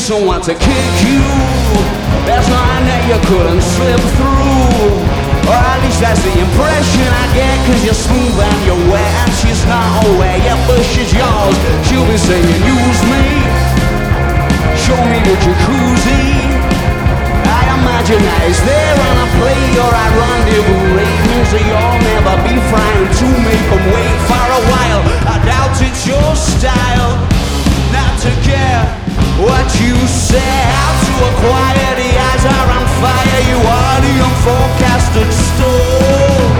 someone to kick you. There's nothing that you couldn't slip through. Or at least that's the impression I get, 'cause you're smooth and you're wet, and she's not aware. Your bush is yours, she'll be saying use me, show me the jacuzzi. I imagine that it's there on a plate or a rendezvous rate. Music you'll never be frying to make them wait for a while. I doubt it's your style not to care what you say. How to acquire the eyes are on fire. You are the unforecasted storm.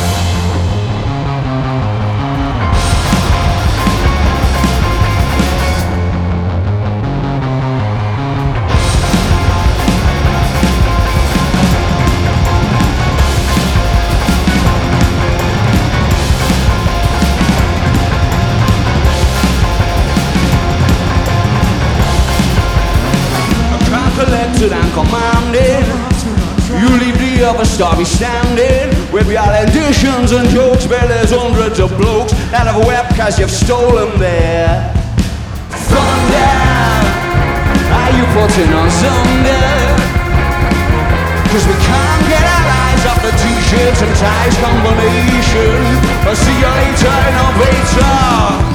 Collected and commanded, you leave the other starry standing with your additions and jokes. But there's hundreds of blokes that have wept 'cause you've stolen their thunder. Are you putting on Sunday? 'Cause we can't get our eyes off the t-shirts and ties combination. I'll see you later, innovator.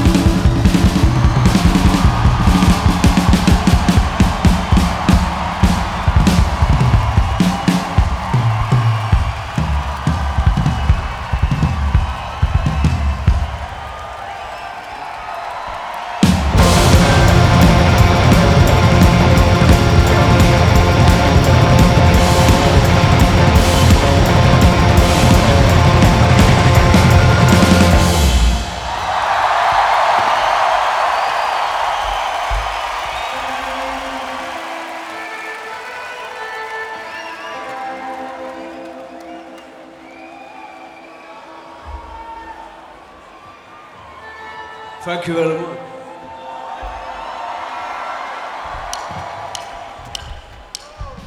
Thank you very much.